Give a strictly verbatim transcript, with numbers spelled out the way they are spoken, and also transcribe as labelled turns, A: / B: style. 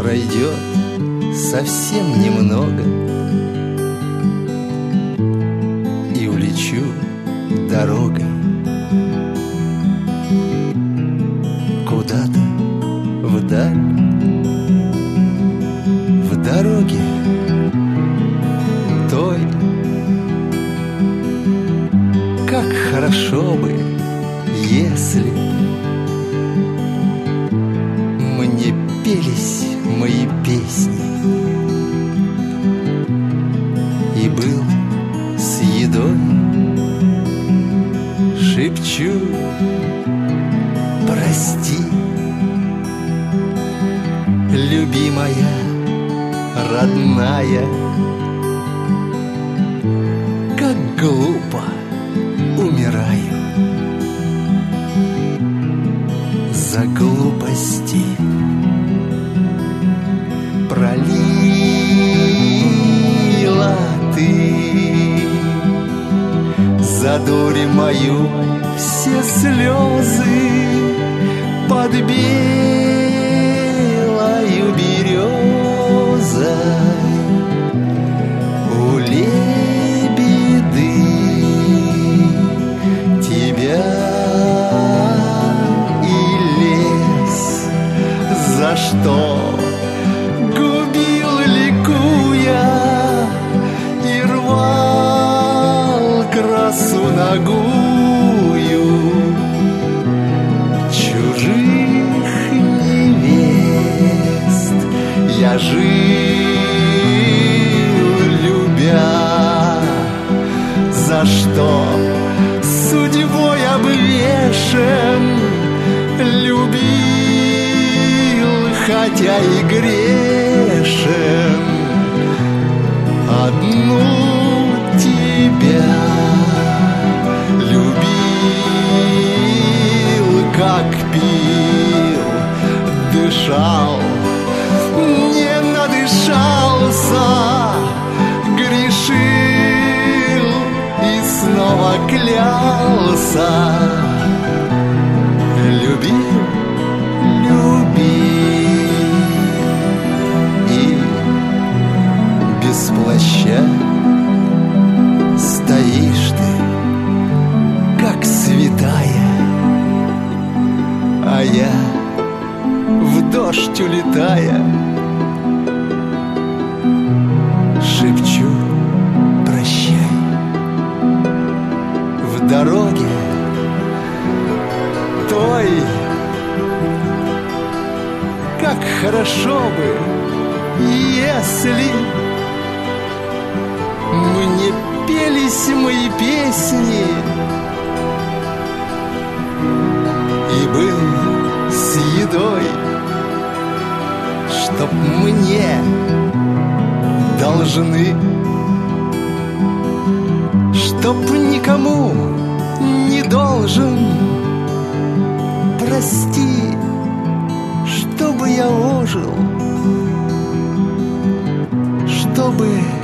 A: пройдет совсем немного, и улечу дорогой куда-то вдаль. В дороге той, как хорошо бы, если мне пелись мои песни, и был с едой. Шепчу: прости, любимая, родная, как глупо умираю за глупости. Пролила ты за дурь мою все слезы под белою березой. У лебеды тебя и лес, за что губил, ликуя, и рвал красу нагую чужих невест. Я жил, любя, за что судьбой обвешен, любил, хотя и грешен, одну тебя любил, как пил, дышал, не надышался, грешил и снова клялся. Любил, любил, и без плаща стоишь ты, как святая, а я в дождь улетая шепчу: прощай. В дороге той, как хорошо бы, если мне пелись мои песни, и был с едой, чтоб мне должны, чтоб никому не должен. Прости, чтобы я ожил, чтобы